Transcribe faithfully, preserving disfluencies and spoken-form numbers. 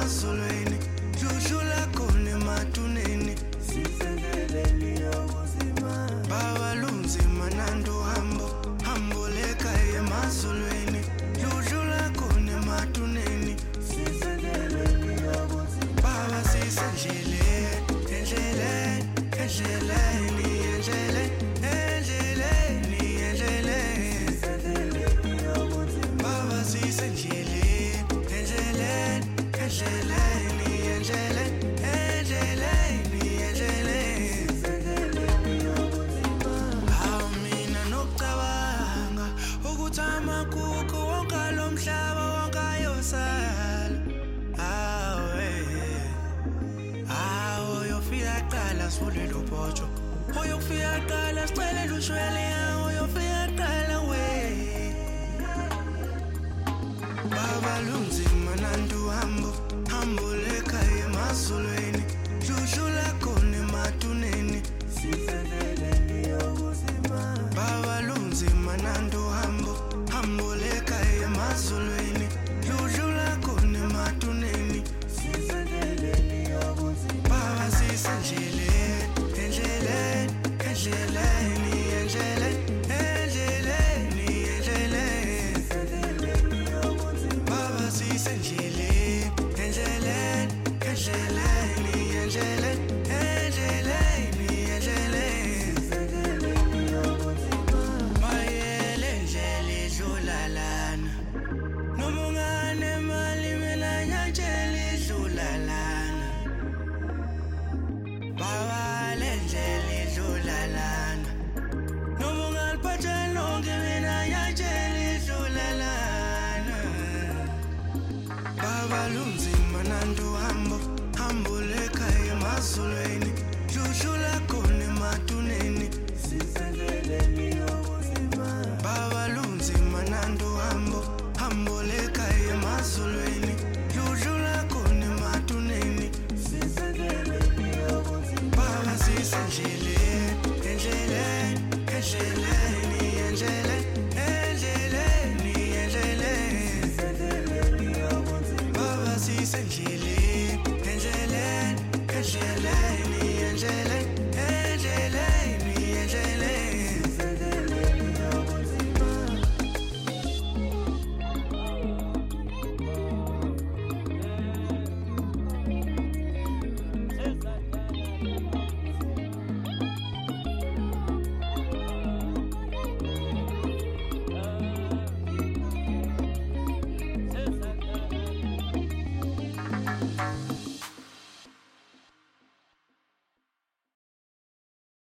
emazulwini Juju lakho nematuneni Sisendleleni yobuzima Baba lunzima nando hambo Hambo leka emazulwini Juju lakho nematuneni Sisendleleni yobuzima Baba sisendleleni Endleleni Endleleni Endleleni Endleleni Endleleni Sisendleleni yobuzima Baba sisendleleni Endleleni Endleleni Endleleni Endleleni Endleleni Sisendleleni yobuzima Hawu mina nokucabanga ukuthi amakhukho wonke lo mhlaba wonke ayosala Hawe Hawu uyofika qala sivule lo bhojo uyofika qala sicele ushwele uyofika qala we Baba lunzima nandu hambo Hambo leka emazulweni Juju lakho nematuneni Sisendleleni yobuzima Baba lunzima nandu hambo Hambo leka emazulweni Juju lakho nematuneni Sisendleleni yobuzima Baba sisendleleni Endleleni Endleleni Endleleni Endleleni Endleleni Sisendleleni yobuzima Baba sisendleleni Endleleni Endleleni Endleleni Endleleni Endleleni Sisendleleni yobuzima Mayele ndlela idlula lana Noma ungane mali mina nyatshela idlula lana Baba le ndlela idlula lana Noma ungaliphatha lonke mina nyatshela idlula lana Baba lunzima nandu hambo Hambo leka emazulweni Juju lakho nematuneni Sisendleleni yobuzima Baba lunzima nandu hambo Hambo leka emazulweni Juju lakho nematuneni Sisendleleni yobuzima Baba sisendleleni Endleleni Endleleni